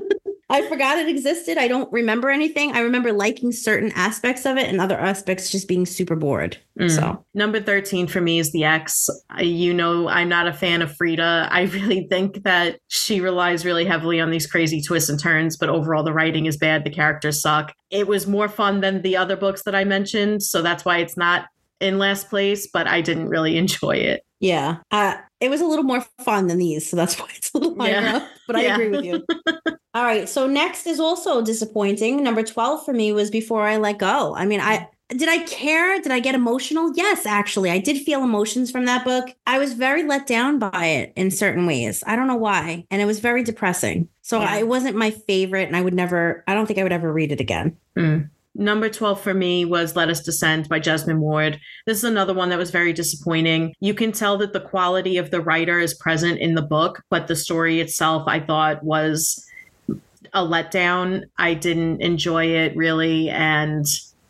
I forgot it existed. I don't remember anything. I remember liking certain aspects of it and other aspects just being super bored. So number 13 for me is the X. You know, I'm not a fan of Frida. I really think that she relies really heavily on these crazy twists and turns, but overall the writing is bad. The characters suck. It was more fun than the other books that I mentioned. So that's why it's not in last place, but I didn't really enjoy it. Yeah. It was a little more fun than these. So that's why it's a little higher up, but I agree with you. All right. So next is also disappointing. Number 12 for me was Before I Let Go. I mean, did I care? Did I get emotional? Yes, actually. I did feel emotions from that book. I was very let down by it in certain ways. I don't know why. And it was very depressing. So it wasn't my favorite. And I don't think I would ever read it again. Number 12 for me was Let Us Descend by Jesmyn Ward. This is another one that was very disappointing. You can tell that the quality of the writer is present in the book, but the story itself, I thought, was a letdown. I didn't enjoy it really, and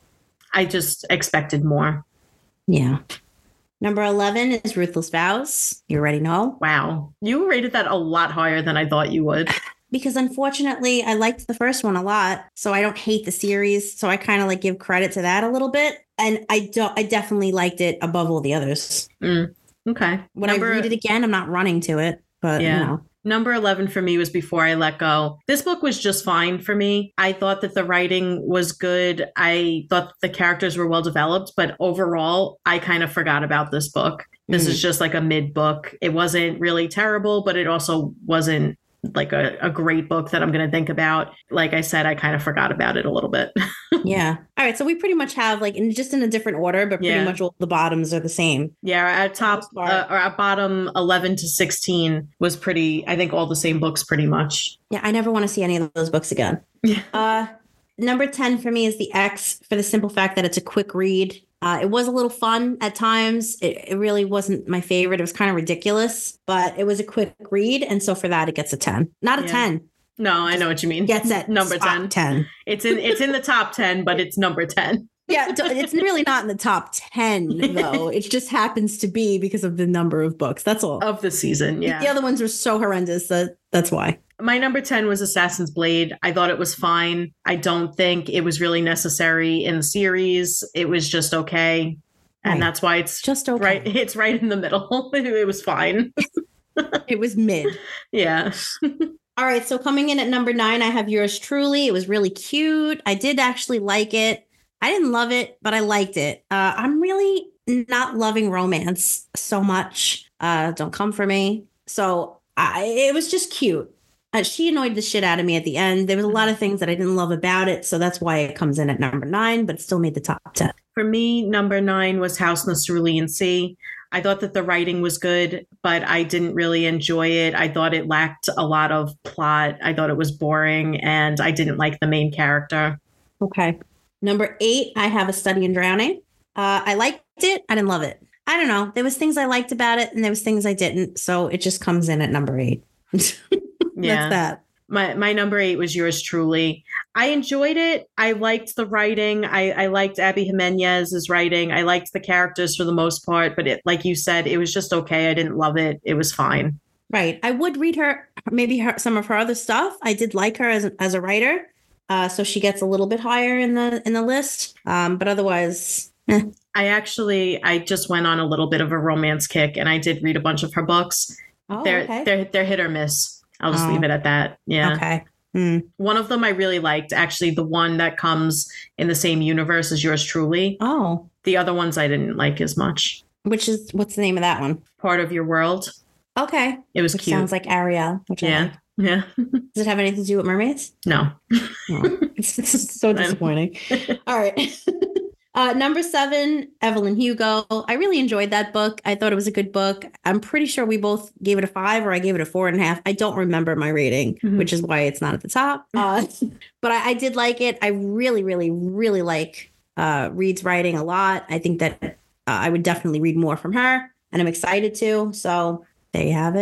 I just expected more. Yeah. Number 11 is Ruthless Vows. You already know. Wow. You rated that a lot higher than I thought you would. Because unfortunately, I liked the first one a lot, so I don't hate the series. So I kind of give credit to that a little bit, and I definitely liked it above all the others. Okay. When I read it again, I'm not running to it, but you know. Number 11 for me was Before I Let Go. This book was just fine for me. I thought that the writing was good. I thought the characters were well developed, but overall, I kind of forgot about this book. This is just a mid book. It wasn't really terrible, but it also wasn't a great book that I'm going to think about. Like I said, I kind of forgot about it a little bit. Yeah. All right. So we pretty much have just in a different order, but pretty much all the bottoms are the same. Yeah. Our bottom 11 to 16 was I think all the same books pretty much. Yeah. I never want to see any of those books again. Number 10 for me is The X, for the simple fact that it's a quick read. It was a little fun at times. It really wasn't my favorite. It was kind of ridiculous, but it was a quick read. And so for that, it gets a 10. Not a 10. No, I know what you mean. Gets at number 10. 10. It's in the top 10, but it's number 10. Yeah, it's really not in the top 10, though. It just happens to be because of the number of books. That's all. Of the season, yeah. The other ones are so horrendous that's why. My number 10 was Assassin's Blade. I thought it was fine. I don't think it was really necessary in the series. It was just okay. And that's why it's just okay. Right. It's right in the middle. It was fine. It was mid. Yeah. All right. So coming in at number 9, I have Yours Truly. It was really cute. I did actually like it. I didn't love it, but I liked it. I'm really not loving romance so much. Don't come for me. So it was just cute. She annoyed the shit out of me at the end. There was a lot of things that I didn't love about it. So that's why it comes in at number 9, but it still made the top 10. For me, number 9 was House in the Cerulean Sea. I thought that the writing was good, but I didn't really enjoy it. I thought it lacked a lot of plot. I thought it was boring, and I didn't like the main character. Okay. Number 8, I have A Study in Drowning. I liked it. I didn't love it. I don't know. There was things I liked about it, and there was things I didn't. So it just comes in at number 8. Yeah. That's that. My number 8 was Yours Truly. I enjoyed it. I liked the writing. I liked Abby Jimenez's writing. I liked the characters for the most part, but like you said, it was just okay. I didn't love it. It was fine. Right. I would read some of her other stuff. I did like her as a writer. So she gets a little bit higher in the list. But otherwise, I just went on a little bit of a romance kick, and I did read a bunch of her books. Oh, they're hit or miss. I'll just leave it at that. Yeah. Okay. One of them I really liked, actually, the one that comes in the same universe as Yours Truly. Oh. The other ones I didn't like as much. What's the name of that one? Part of Your World. Okay. It was cute. Sounds like Ariel. Yeah. Does it have anything to do with mermaids? No. Oh, it's so disappointing. All right. Number 7, Evelyn Hugo. I really enjoyed that book. I thought it was a good book. I'm pretty sure we both gave it a 5 or I gave it a 4.5. I don't remember my rating, which is why it's not at the top. But I did like it. I really, really, really like Reed's writing a lot. I think that I would definitely read more from her, and I'm excited to. So there you have it.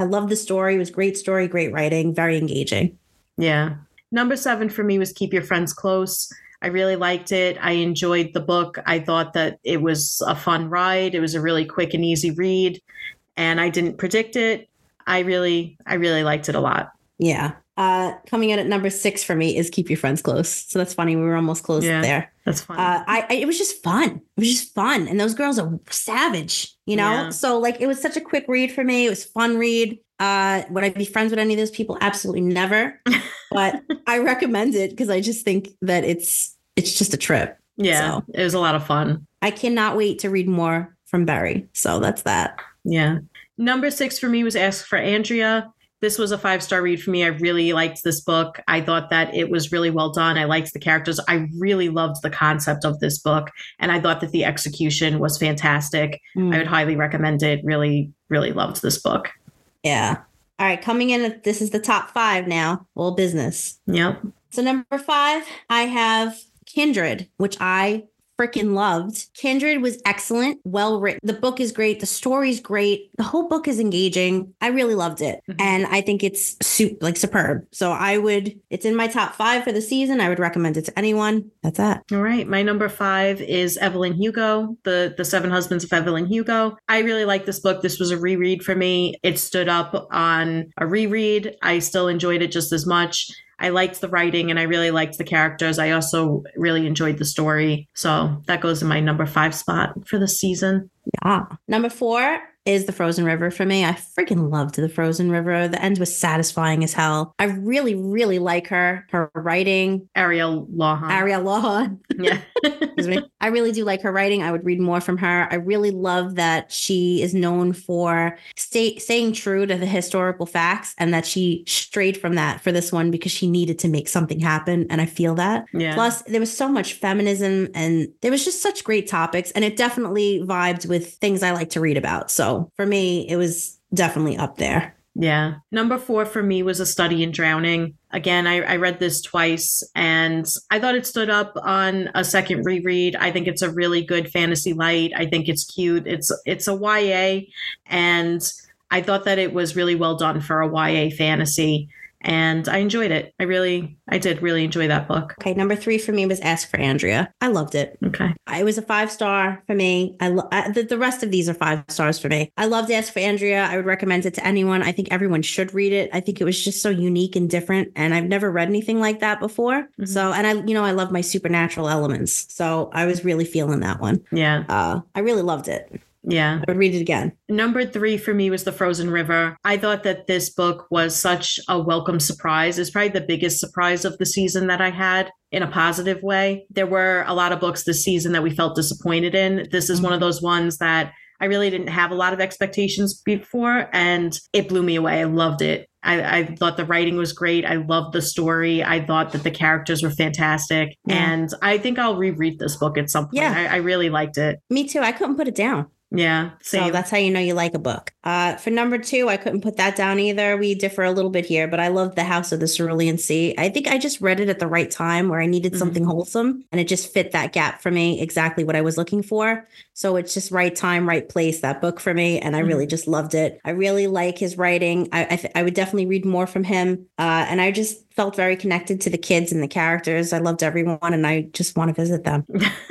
I love the story. It was great story, great writing, very engaging. Yeah. Number 7 for me was Keep Your Friends Close. I really liked it. I enjoyed the book. I thought that it was a fun ride. It was a really quick and easy read, and I didn't predict it. I really liked it a lot. Yeah. Coming in at number 6 for me is Keep Your Friends Close. So that's funny. We were almost close there. That's fun. It was just fun. It was just fun. And those girls are savage, you know? Yeah. So like, it was such a quick read for me. It was a fun read. Would I be friends with any of those people? Absolutely never. But I recommend it because I just think that it's just a trip. Yeah. So, it was a lot of fun. I cannot wait to read more from Barry. So that's that. Yeah. Number 6 for me was Ask for Andrea. This was a 5-star read for me. I really liked this book. I thought that it was really well done. I liked the characters. I really loved the concept of this book. And I thought that the execution was fantastic. I would highly recommend it. Really, really loved this book. Yeah. All right. Coming in, this is the top 5 now. All business. Yep. So number 5, I have Kindred, which I freaking loved. Kindred was excellent, well written. The book is great. The story's great. The whole book is engaging. I really loved it. Mm-hmm. And I think it's superb. So it's in my top 5 for the season. I would recommend it to anyone. That's that. All right. My number 5 is Evelyn Hugo, the 7 Husbands of Evelyn Hugo. I really like this book. This was a reread for me. It stood up on a reread. I still enjoyed it just as much. I liked the writing and I really liked the characters. I also really enjoyed the story. So that goes in my number 5 spot for the season. Yeah. Number 4 is The Frozen River for me. I freaking loved The Frozen River. The end was satisfying as hell. I really, really like her writing. Ariel Lawhon. Yeah. Excuse me. I really do like her writing. I would read more from her. I really love that she is known for staying true to the historical facts and that she strayed from that for this one because she needed to make something happen. And I feel that. Yeah. Plus, there was so much feminism and there was just such great topics. And it definitely vibed with things I like to read about. So for me, it was definitely up there. Yeah. Number 4 for me was A Study in Drowning. Again, I read this twice and I thought it stood up on a second reread. I think it's a really good fantasy light. I think it's cute. It's a YA and I thought that it was really well done for a YA fantasy. And I enjoyed it. I did really enjoy that book. Okay, number 3 for me was Ask for Andrea. I loved it. Okay. It was a 5-star for me. The rest of these are 5 stars for me. I loved Ask for Andrea. I would recommend it to anyone. I think everyone should read it. I think it was just so unique and different. And I've never read anything like that before. Mm-hmm. So, and I love my supernatural elements. So I was really feeling that one. Yeah. I really loved it. Yeah. I would read it again. Number 3 for me was The Frozen River. I thought that this book was such a welcome surprise. It's probably the biggest surprise of the season that I had in a positive way. There were a lot of books this season that we felt disappointed in. This is one of those ones that I really didn't have a lot of expectations before, and it blew me away. I loved it. I thought the writing was great. I loved the story. I thought that the characters were fantastic. Yeah. And I think I'll reread this book at some point. Yeah. I really liked it. Me too. I couldn't put it down. Yeah. Same. So that's how you know you like a book. For number 2, I couldn't put that down either. We differ a little bit here, but I love The House of the Cerulean Sea. I think I just read it at the right time where I needed something wholesome, and it just fit that gap for me, exactly what I was looking for. So it's just right time, right place, that book for me. And I really just loved it. I really like his writing. I would definitely read more from him. And I just felt very connected to the kids and the characters. I loved everyone, and I just want to visit them.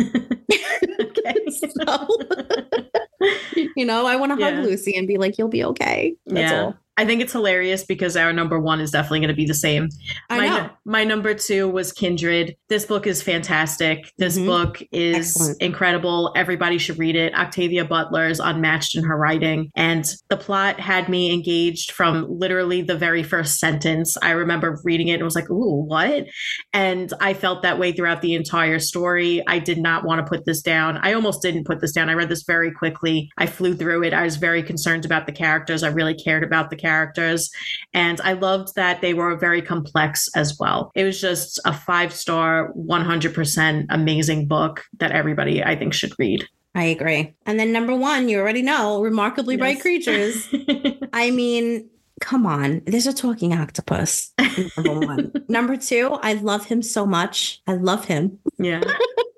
Okay. So, I want to hug Lucy and be like, you'll be okay. That's all. I think it's hilarious because our number 1 is definitely going to be the same. I know. My number 2 was Kindred. This book is fantastic. This book is incredible. Everybody should read it. Octavia Butler is unmatched in her writing. And the plot had me engaged from literally the very first sentence. I remember reading it and was like, ooh, what? And I felt that way throughout the entire story. I did not want to put this down. I almost didn't put this down. I read this very quickly. I flew through it. I was very concerned about the characters. I really cared about the characters. And I loved that they were very complex as well. It was just a 5-star, 100% amazing book that everybody, I think, should read. I agree. And then number 1, you already know, Remarkably Bright Creatures. I mean, come on. There's a talking octopus. Number 1. Number 2, I love him so much. I love him. Yeah.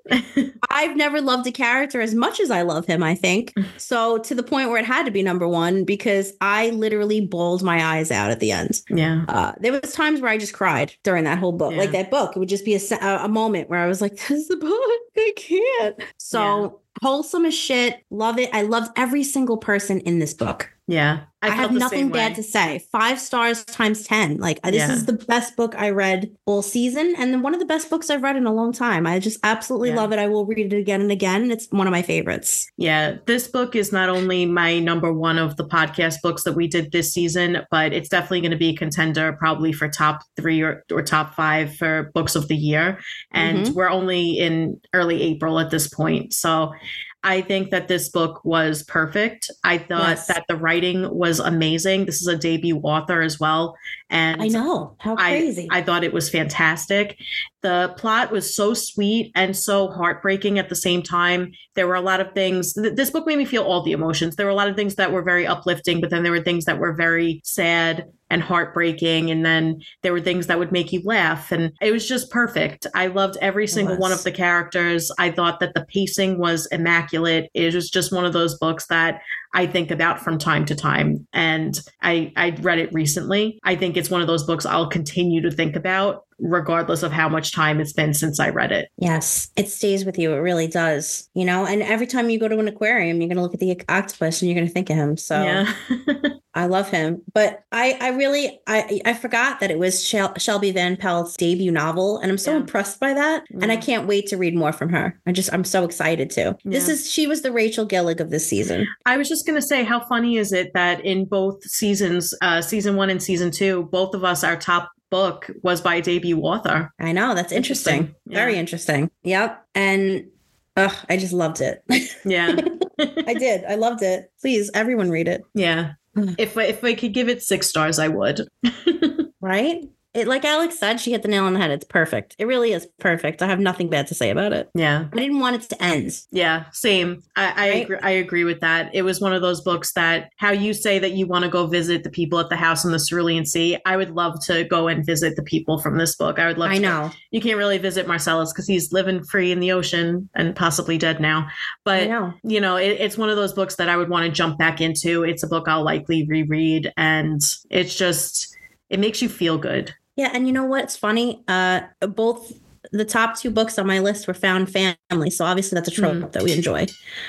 I've never loved a character as much as I love him, I think. So to the point where it had to be number one because I literally bawled my eyes out at the end. Yeah. There was times where I just cried during that whole book. Yeah. Like that book, it would just be a moment where I was like, this is the book. I can't. So wholesome as shit. Love it. I loved every single person in this book. Yeah. I have nothing bad to say. 5 stars times 10. Like this is the best book I read all season and one of the best books I've read in a long time. I just absolutely love it. I will read it again and again. It's one of my favorites. Yeah. This book is not only my number one of the podcast books that we did this season, but it's definitely going to be a contender probably for top 3 or top 5 for books of the year. And we're only in early April at this point. So I think that this book was perfect. I thought that the writing was amazing. This is a debut author as well. And I know. How crazy. I thought it was fantastic. The plot was so sweet and so heartbreaking at the same time. There were a lot of things. This book made me feel all the emotions. There were a lot of things that were very uplifting, but then there were things that were very sad and heartbreaking. And then there were things that would make you laugh. And it was just perfect. I loved every single one of the characters. I thought that the pacing was immaculate. It was just one of those books that I think about from time to time. And I read it recently. I think it's one of those books I'll continue to think about regardless of how much time it's been since I read it. Yes, it stays with you. It really does. You know, and every time you go to an aquarium, you're going to look at the octopus and you're going to think of him. So I love him. But I forgot that it was Shelby Van Pelt's debut novel. And I'm so impressed by that. And I can't wait to read more from her. I'm so excited to. She was the Rachel Gillig of this season. I was just going to say, how funny is it that in both seasons, season 1 and season 2, both of us, our top book was by a debut author. I know. That's interesting. Very interesting. Yep. And I just loved it. Yeah. I did. I loved it. Please, everyone read it. Yeah. If I could give it 6 stars, I would. Right? It, like Alex said, she hit the nail on the head. It's perfect. It really is perfect. I have nothing bad to say about it. Yeah. I didn't want it to end. Yeah, same. I agree with that. It was one of those books that how you say that you want to go visit the people at the house on the Cerulean Sea. I would love to go and visit the people from this book. I would love to. I know. You can't really visit Marcellus because he's living free in the ocean and possibly dead now. But, you know, it's one of those books that I would want to jump back into. It's a book I'll likely reread. And it's just, it makes you feel good. Yeah, and you know what's funny? Both the top 2 books on my list were found family, so obviously that's a trope that we enjoy.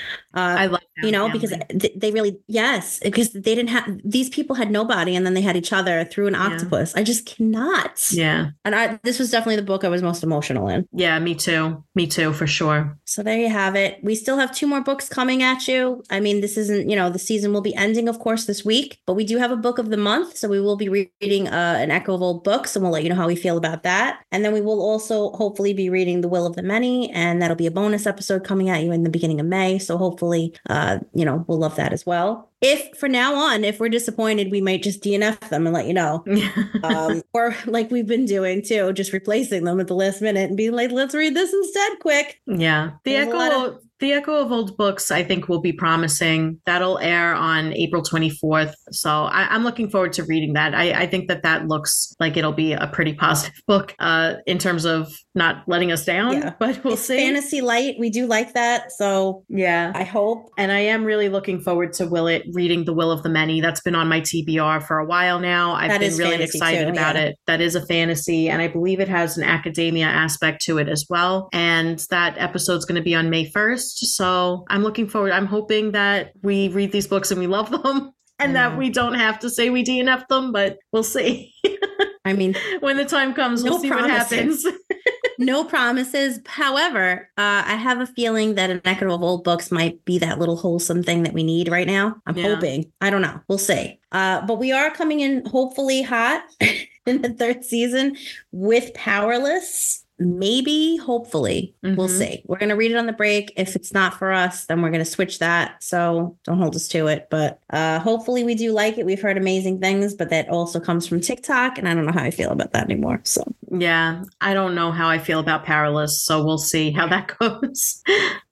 I love because they really because they didn't have these people had nobody and then they had each other through an octopus. I just cannot. Yeah. And this was definitely the book I was most emotional in. Yeah, me too, for sure. So there you have it. We still have 2 more books coming at you. I mean, this isn't, the season will be ending, of course, this week, but we do have a book of the month. So we will be reading an Echo of Old Books, and we'll let you know how we feel about that. And then we will also hopefully be reading The Will of the Many, and that'll be a bonus episode coming at you in the beginning of May. So hopefully, we'll love that as well. If from now on, if we're disappointed, we might just DNF them and let you know. Or like we've been doing too, just replacing them at the last minute and being like, let's read this instead quick. Yeah. The Echo of Old Books, I think, will be promising. That'll air on April 24th. So I'm looking forward to reading that. I think that looks like it'll be a pretty positive book in terms of not letting us down, but we'll see. Fantasy light. We do like that. So yeah, I hope. And I am really looking forward to reading The Will of the Many. That's been on my TBR for a while now. I've been really excited about it. That is a fantasy. And I believe it has an academia aspect to it as well. And that episode's going to be on May 1st. So I'm looking forward. I'm hoping that we read these books and we love them and that we don't have to say we DNF them, but we'll see. I mean, when the time comes, we'll see what happens. No promises. However, I have a feeling that an Echo of Old Books might be that little wholesome thing that we need right now. I'm hoping. I don't know. We'll see. But we are coming in hopefully hot in the 3rd season with Powerless. Maybe, hopefully, we'll see. We're going to read it on the break. If it's not for us, then we're going to switch that. So don't hold us to it. But hopefully we do like it. We've heard amazing things, but that also comes from TikTok. And I don't know how I feel about that anymore. So yeah, I don't know how I feel about Powerless. So we'll see how that goes.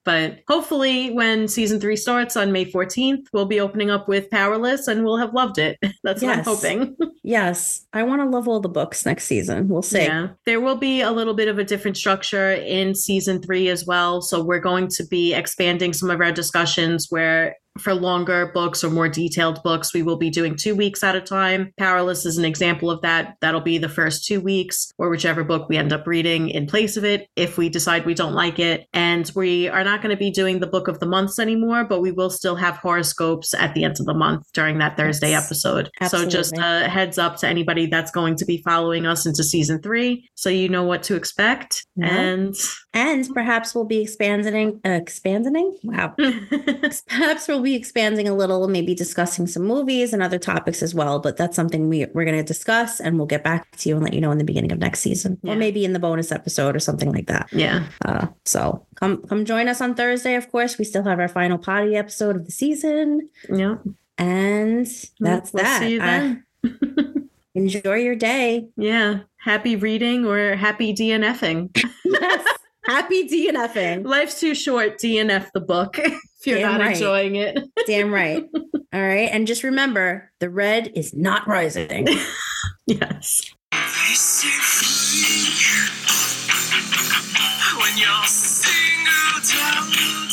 But hopefully when season 3 starts on May 14th, we'll be opening up with Powerless and we'll have loved it. That's what I'm hoping. Yes. I want to love all the books next season. We'll see. Yeah. There will be a little bit of a different structure in season 3 as well. So we're going to be expanding some of our discussions where for longer books or more detailed books, we will be doing 2 weeks at a time. Powerless is an example of that. That'll be the first 2 weeks or whichever book we end up reading in place of it if we decide we don't like it. And we are not going to be doing the book of the months anymore, but we will still have horoscopes at the end of the month during that Thursday episode. Absolutely. So just a heads up to anybody that's going to be following us into season 3 so you know what to expect. Yeah. And perhaps we'll be expanding. Wow. Perhaps we'll be expanding a little, maybe discussing some movies and other topics as well. But that's something we're going to discuss, and we'll get back to you and let you know in the beginning of next season, or maybe in the bonus episode or something like that. Yeah. So come join us on Thursday. Of course, we still have our final potty episode of the season. Yeah. And that's we'll that. See you then. Enjoy your day. Yeah. Happy reading or happy DNFing. Yes. Happy DNFing. Life's too short. DNF the book if you're not enjoying it. Damn right. All right. And just remember, the red is not rising. Yes. They say free when you're singled out.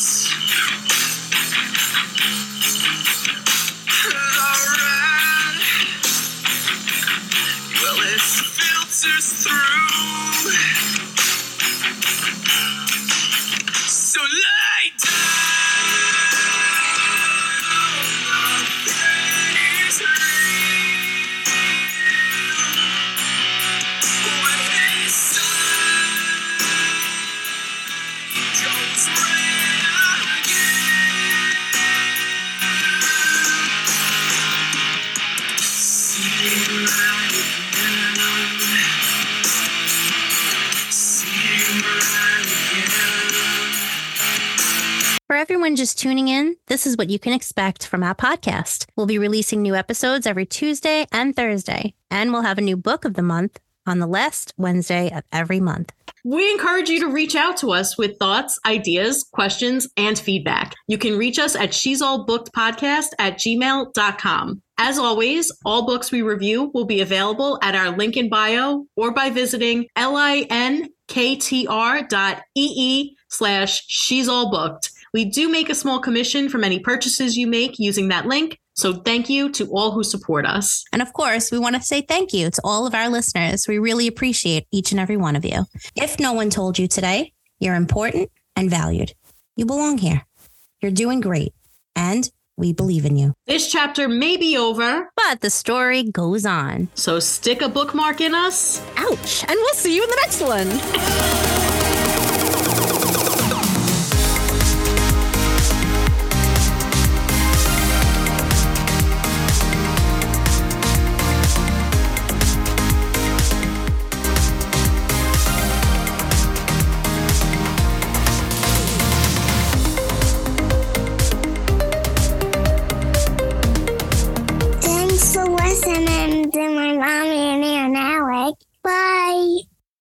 The red, well, it filters through. So lay down, the pain is real. When inside goes red again. See right again. See right again. For everyone just tuning in, this is what you can expect from our podcast. We'll be releasing new episodes every Tuesday and Thursday, and we'll have a new book of the month on the last Wednesday of every month. We encourage you to reach out to us with thoughts, ideas, questions, and feedback. You can reach us at she'sallbookedpodcast@gmail.com. As always, all books we review will be available at our link in bio or by visiting linktr.ee/she'sallbooked. We do make a small commission from any purchases you make using that link. So thank you to all who support us. And of course, we want to say thank you to all of our listeners. We really appreciate each and every one of you. If no one told you today, you're important and valued. You belong here. You're doing great. And we believe in you. This chapter may be over, but the story goes on. So stick a bookmark in us. Ouch. And we'll see you in the next one. Thanks for listening to my mommy and